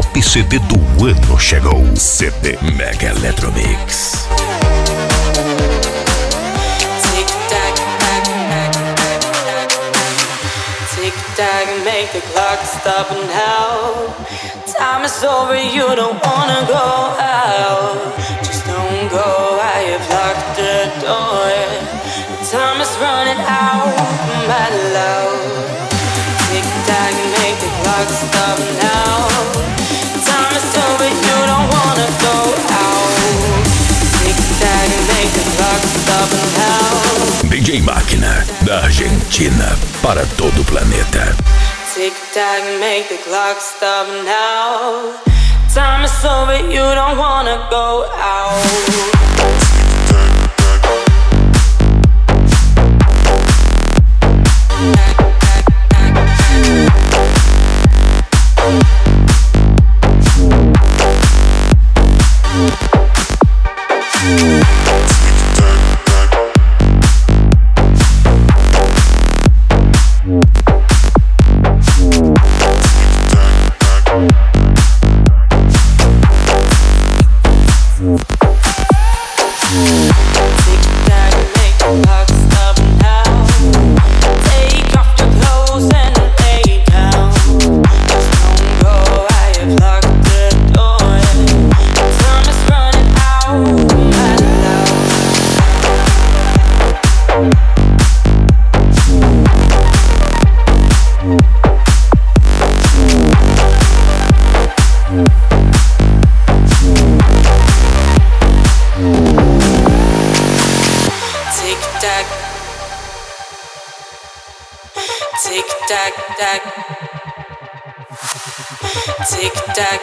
top CD do ano chegou. CD Mega Electromix. Tick-tack, make the clock stop now. Time is over, you don't wanna go out. Just don't go, I have locked the door. Time is running out, my love. Tick-tack, make the clock stop now. Time is over, you don't wanna go out. Tick-tack, make the clock stop now. DJ Máquina, da Argentina para todo o planeta. Tick-tack, make the clock stop now. Time is over, you don't wanna go out. Tick-tack, tick-tack,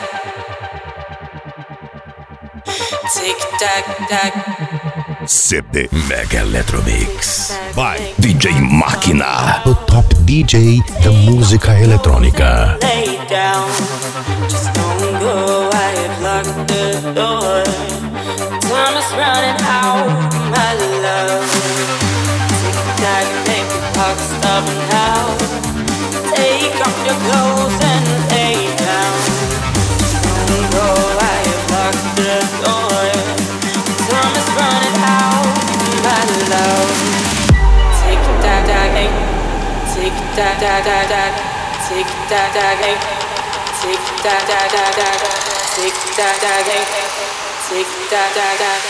tick-tack. CD Mega Electromix by DJ Máquina, o top DJ da música eletrônica. Lay down, just don't go, I have locked the door. Time is running out, my love. Tick-tack, make the clock stop now. Take off your clothes and lay down. Don't go, I have locked the door. Time is running out, my love. Tick-tack, tick-tack, tick-tack, tick-tack, tick-tack, tick-tack,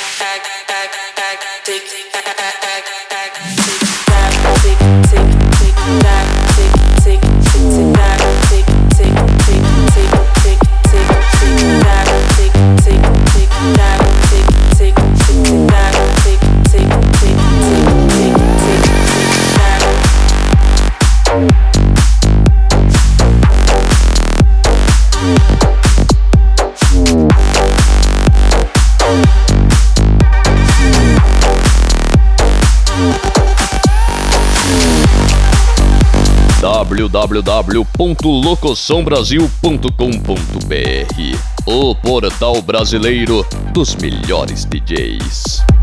www.locoçãobrasil.com.br, o portal brasileiro dos melhores DJs.